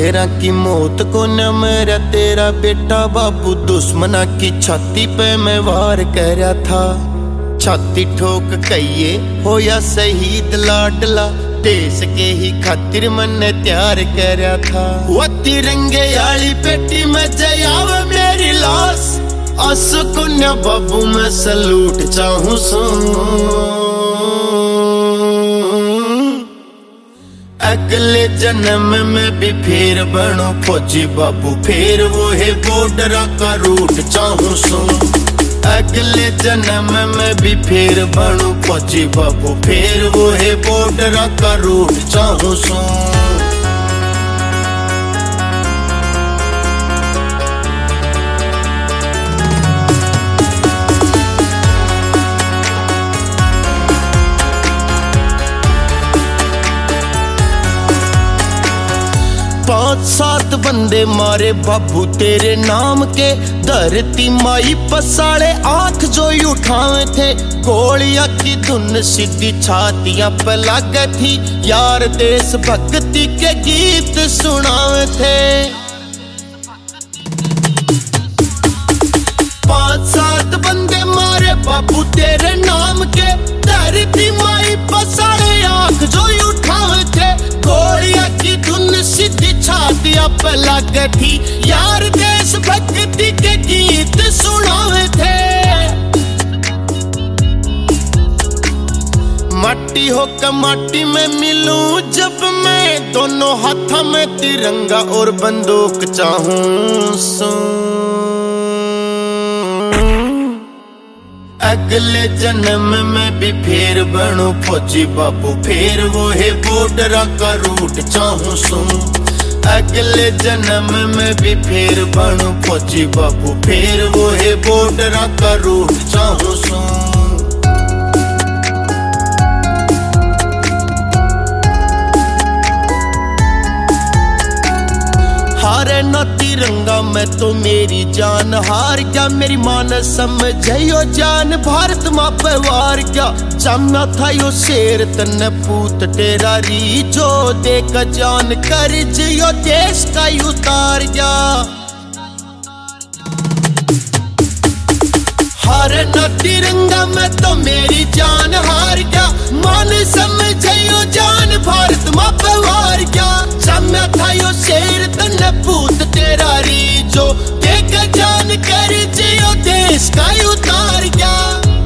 शेरा की मौत को न मेरा तेरा बेटा बाबू, दुश्मना की छाती पे मैं वार कर रहा था। छाती ठोक कहिए हो या शहीद लाडला, देश के ही खातिर मैंने तैयार कर रहा था। वो तिरंगे वाली पेटी में जयाव मेरी लाश, असकुन्या बाबू मैं सलूट चाहूं सू। अगले जन्म में भी फिर बनो फौजी बाबू, फिर वो है बॉर्डर का रूट चाहूं सू। अगले जन्म में भी फिर बनूं फौजी बाबू, फिर वो है बॉर्डर का रूट चाहूं सू। पांच सात बंदे मारे बाबू तेरे नाम के, धरती माई पसाड़े आंख जो उठावे थे। गोलियां की धुन सीधी छातियां पे लग थी, यार देश भक्ति के गीत सुनावे थे। पांच सात बंदे मारे बाबू तेरे नाम के, धरती माई पसाड़े आंख जो उठावे थे। गोलियां की धुन सीधी छातियां पे लग थी, यार देश भक्ति के गीत सुनावे थे। माटी होकर माटी में मिलूं जब मैं, दोनों हाथों में तिरंगा और बंदूक चाहूं सू। अगले जन्म में भी फिर बनूं फौजी बाबू, फिर वो है बॉर्डर का रूट चाहूं सू। अगले जन्म में भी फिर बनूं फौजी बाबू, फिर वो है बॉर्डर का रूट चाहूं सू। हारे न तिरंगा मैं तो मेरी जान हार गया, मेरी मान समझो जान भारत माँ पे वार गया। जमा था यो शेर तन पूत टेरा री, जो देख जान कर जियो देश का उतार गया। हारे न तिरंगा मैं तो मेरी जान हार गया, मान समझो जान भारत माँ पे वार गया। जमा था यो शेर तन पूत तेरा री, जो देख जान कर जियो देश का उतार गया।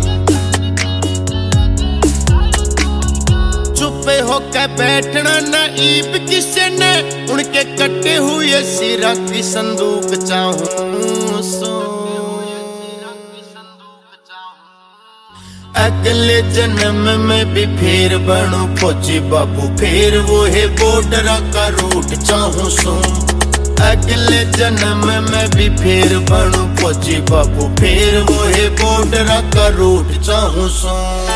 चुपे होकर बैठना नाइब किसे ने, उनके कटे हुए सिरा की संदूक चाहूं सू। अगले जन्म में भी फिर बनूं फौजी बाबू, फिर वो है बॉर्डर का रूट चाहूं सू। अगले जन्म में भी फिर बनूं फौजी बाबू, फिर वो है बॉर्डर का रूट चाहूं सू।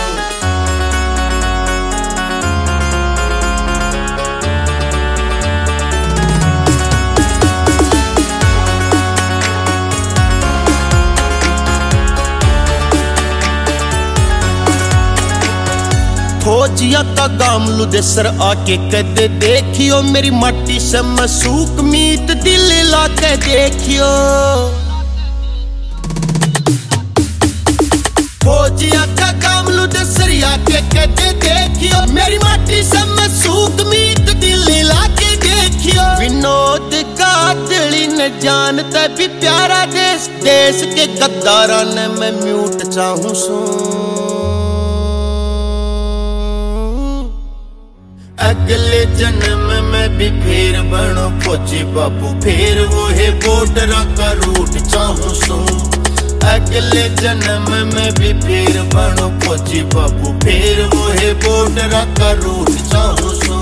फौजिया का गामलू दे सर आके कदे देखियो, मेरी माटी से मसूक मीत दिल लाके देखियो। फौजिया का गामलू दे सर आके कदे देखियो, मेरी माटी से मसूक मीत दिल लाके देखियो। विनोद का दिली न जानता भी प्यारा देश, देश के गद्दारा ने मैं म्यूट चाहूं सू। अगले जन्म में भी फिर बनूं फौजी बाबू, फिर वो है बॉर्डर का रूट चाहूं सू। अगले जन्म में भी फिर बनूं फौजी बाबू, फिर वो है बॉर्डर का रूट चाहूं सू।